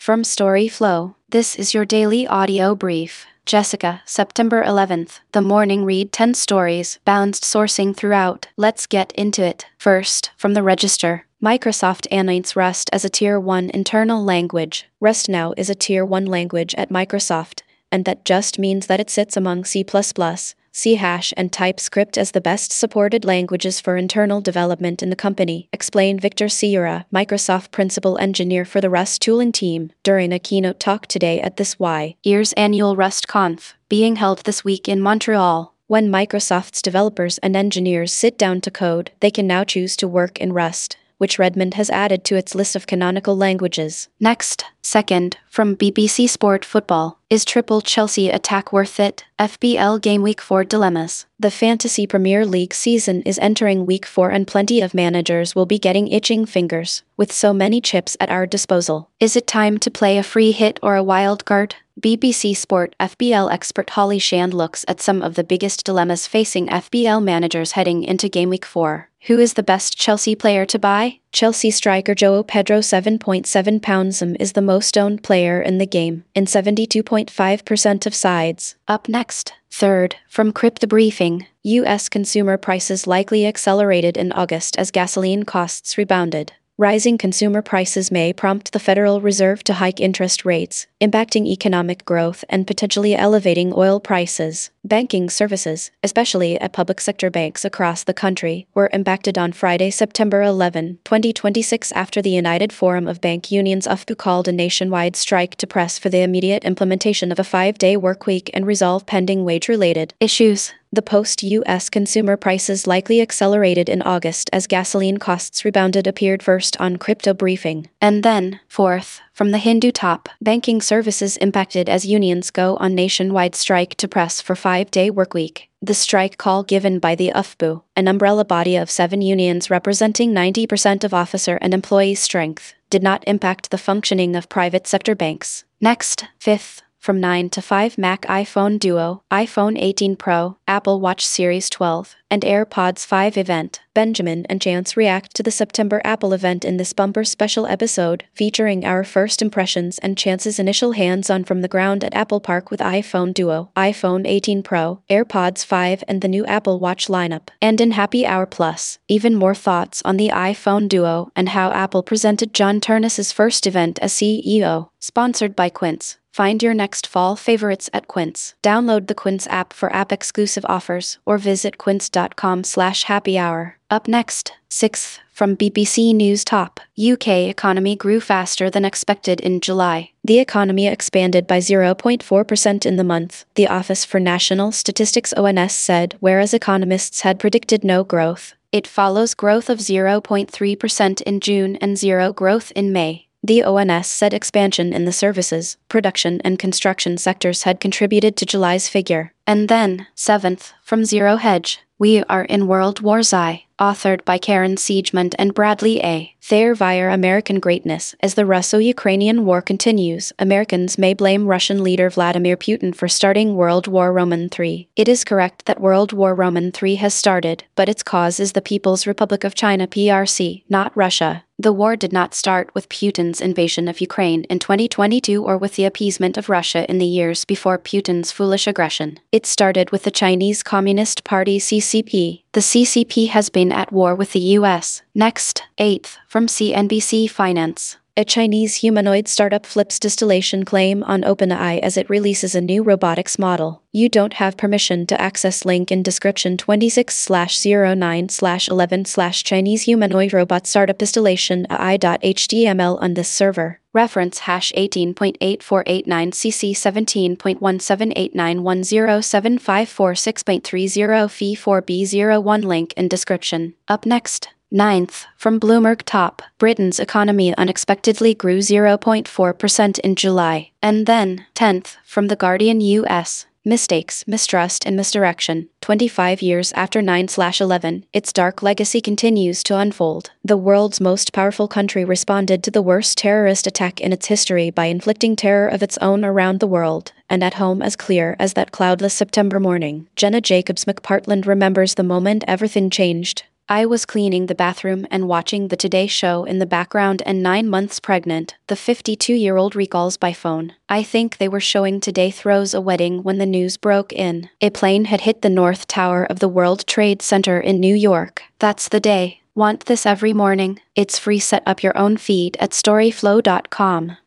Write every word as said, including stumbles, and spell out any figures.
From StoryFlow, this is your daily audio brief. Jessica, September eleventh. The morning read ten stories, balanced sourcing throughout. Let's get into it. First, from the Register. Microsoft announces Rust as a Tier one internal language. Rust now is a Tier one language at Microsoft, and that just means that it sits among C plus plus, C Hash, and TypeScript as the best supported languages for internal development in the company, explained Victor Sierra, Microsoft principal engineer for the Rust tooling team, during a keynote talk today at this Y Ears annual RustConf, being held this week in Montreal. When Microsoft's developers and engineers sit down to code, they can now choose to work in Rust, which Redmond has added to its list of canonical languages. Next, second, from B B C Sport Football. Is triple Chelsea attack worth it? F B L Game Week four Dilemmas. The Fantasy Premier League season is entering Week four and plenty of managers will be getting itching fingers, with so many chips at our disposal. Is it time to play a free hit or a wild card? B B C Sport F B L expert Holly Shand looks at some of the biggest dilemmas facing F B L managers heading into Game Week four. Who is the best Chelsea player to buy? Chelsea striker João Pedro seven point seven pounds is the most owned player in the game, in seventy-two point five percent of sides. Up next, third, from Crypto Briefing. U S consumer prices likely accelerated in August as gasoline costs rebounded. Rising consumer prices may prompt the Federal Reserve to hike interest rates, impacting economic growth and potentially elevating oil prices. Banking services, especially at public sector banks across the country, were impacted on Friday, September eleventh, twenty twenty-six after the United Forum of Bank Unions U F B U called a nationwide strike to press for the immediate implementation of a five-day workweek and resolve pending wage-related issues. The post-U S consumer prices likely accelerated in August as gasoline costs rebounded appeared first on Crypto Briefing. And then, fourth, from the Hindu top, banking services impacted as unions go on nationwide strike to press for five-day workweek. The strike call given by the U F B U, an umbrella body of seven unions representing ninety percent of officer and employee strength, did not impact the functioning of private sector banks. Next, fifth, from nine to five Mac iPhone Duo, iPhone eighteen Pro, Apple Watch Series twelve, and AirPods five event. Benjamin and Chance react to the September Apple event in this bumper special episode, featuring our first impressions and Chance's initial hands-on from the ground at Apple Park with iPhone Duo, iPhone eighteen Pro, AirPods five, and the new Apple Watch lineup. And in Happy Hour Plus, even more thoughts on the iPhone Duo and how Apple presented John Ternus's first event as C E O. Sponsored by Quince. Find your next fall favorites at Quince. Download the Quince app for app-exclusive offers or visit quince.com slash happy hour. Up next, sixth, from B B C News Top. U K economy grew faster than expected in July. The economy expanded by zero point four percent in the month, the Office for National Statistics O N S said, whereas economists had predicted no growth. It follows growth of zero point three percent in June and zero growth in May. The O N S said expansion in the services, production and construction sectors had contributed to July's figure. And then, seventh, from Zero Hedge, We Are in World War Z, authored by Karen Siegmund and Bradley A. Thayer via American Greatness. As the Russo-Ukrainian war continues, Americans may blame Russian leader Vladimir Putin for starting World War Roman three. It is correct that World War Roman three has started, but its cause is the People's Republic of China P R C, not Russia. The war did not start with Putin's invasion of Ukraine in twenty twenty-two or with the appeasement of Russia in the years before Putin's foolish aggression. It started with the Chinese Communist Party C C P. The C C P has been at war with the U S. Next, eighth, from C N B C Finance. A Chinese humanoid startup flips distillation claim on OpenAI as it releases a new robotics model. You don't have permission to access link in description twenty-six slash oh nine slash eleven slash Chinese humanoid robot startup distillation A I.html on this server. Reference hash eighteen point eight four eight nine C C seventeen point one seven eight nine one zero seven five four six point three zero F I four B zero one link in description. Up next. Ninth, from Bloomberg Top, Britain's economy unexpectedly grew zero point four percent in July. And then, tenth, from The Guardian U S, Mistakes, Mistrust and Misdirection. twenty-five years after nine eleven, its dark legacy continues to unfold. The world's most powerful country responded to the worst terrorist attack in its history by inflicting terror of its own around the world, and at home as clear as that cloudless September morning. Jenna Jacobs McPartland remembers the moment everything changed. I was cleaning the bathroom and watching the Today Show in the background and nine months pregnant, the fifty-two-year-old recalls by phone. I think they were showing Today Throws a wedding when the news broke in. A plane had hit the North Tower of the World Trade Center in New York. That's the day. Want this every morning? It's free. Set up your own feed at storyflow dot com.